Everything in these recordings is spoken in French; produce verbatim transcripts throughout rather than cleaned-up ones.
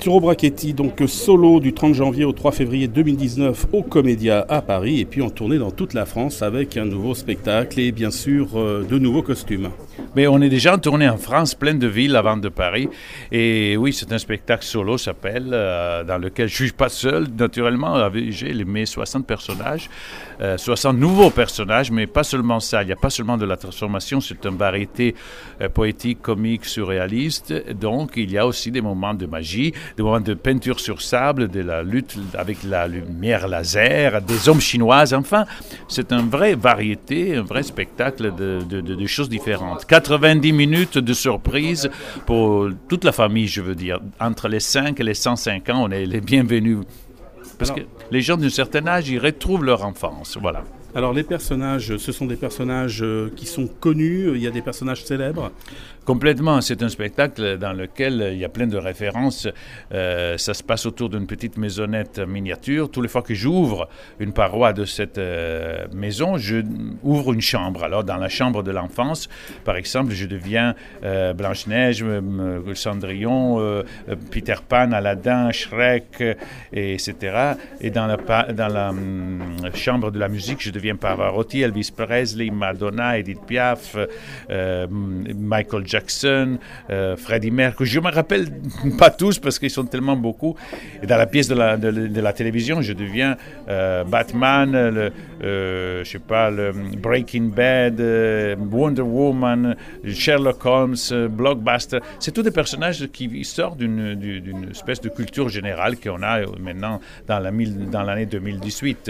Arturo Brachetti, donc solo du trente janvier au trois février deux mille dix-neuf au Comédia à Paris, et puis en tournée dans toute la France avec un nouveau spectacle et bien sûr euh, de nouveaux costumes. Mais on est déjà en tournée en France, plein de villes avant de Paris. Et oui, c'est un spectacle solo, s'appelle, euh, dans lequel je ne suis pas seul. Naturellement, j'ai mes soixante personnages, euh, soixante nouveaux personnages, mais pas seulement ça. Il n'y a pas seulement de la transformation, c'est une variété euh, poétique, comique, surréaliste. Donc, il y a aussi des moments de magie, des moments de peinture sur sable, de la lutte avec la lumière laser, des hommes chinoises. Enfin, c'est une vraie variété, un vrai spectacle de, de, de, de choses différentes. quatre-vingt-dix minutes de surprise pour toute la famille, je veux dire. Entre les cinq et les cent cinq ans, on est les bienvenus. Parce Alors, que les gens d'un certain âge, ils retrouvent leur enfance, voilà. Alors les personnages, ce sont des personnages qui sont connus, il y a des personnages célèbres. Complètement, c'est un spectacle dans lequel il y a plein de références. Euh, ça se passe autour d'une petite maisonnette miniature. Tous les fois que j'ouvre une paroi de cette euh, maison, je ouvre une chambre. Alors dans la chambre de l'enfance, par exemple, je deviens euh, Blanche-Neige, euh, Cendrillon, euh, Peter Pan, Aladdin, Shrek, et cetera. Et dans la, dans la um, chambre de la musique, je deviens Pavarotti, Elvis Presley, Madonna, Edith Piaf, euh, Michael Jackson. Jackson, euh, Freddie Mercury, je ne me rappelle pas tous parce qu'ils sont tellement beaucoup. Et dans la pièce de la, de, de la télévision, je deviens euh, Batman, le, euh, je sais pas, le Breaking Bad, euh, Wonder Woman, Sherlock Holmes, euh, Blockbuster. C'est tous des personnages qui sortent d'une, d'une espèce de culture générale qu'on a maintenant dans, la, dans l'année deux mille dix-huit.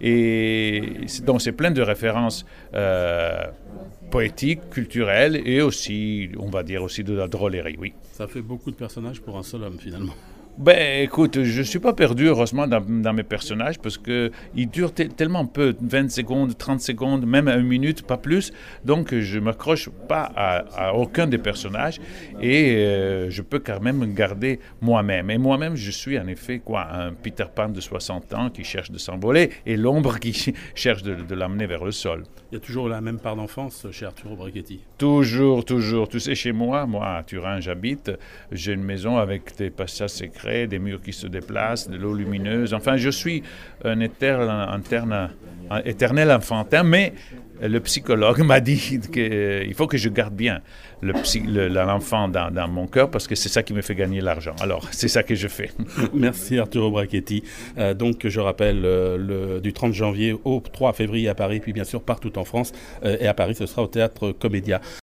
Et donc c'est plein de références euh, poétique, culturelle et aussi, on va dire, aussi de la drôlerie, oui. Ça fait beaucoup de personnages pour un seul homme, finalement. Ben, écoute, je ne suis pas perdu, heureusement, dans, dans mes personnages, parce qu'ils durent te- tellement peu, vingt secondes, trente secondes, même une minute, pas plus. Donc, je ne m'accroche pas à, à aucun des personnages et euh, je peux quand même garder moi-même. Et moi-même, je suis en effet quoi, un Peter Pan de soixante ans qui cherche de s'envoler et l'ombre qui cherche de, de l'amener vers le sol. Il y a toujours la même part d'enfance chez Arturo Brachetti. Toujours, toujours. Tu sais, chez moi, moi, à Turin, j'habite, j'ai une maison avec des passages secrets, des murs qui se déplacent, de l'eau lumineuse. Enfin, je suis un éternel, interne, un éternel enfantin, mais le psychologue m'a dit qu'il faut que je garde bien le psy, le, l'enfant dans, dans mon cœur parce que c'est ça qui me fait gagner l'argent. Alors, c'est ça que je fais. Merci Arturo Brachetti. Euh, donc, je rappelle, euh, le, du trente janvier au trois février à Paris, puis bien sûr partout en France. Euh, et à Paris, ce sera au Théâtre Comédia.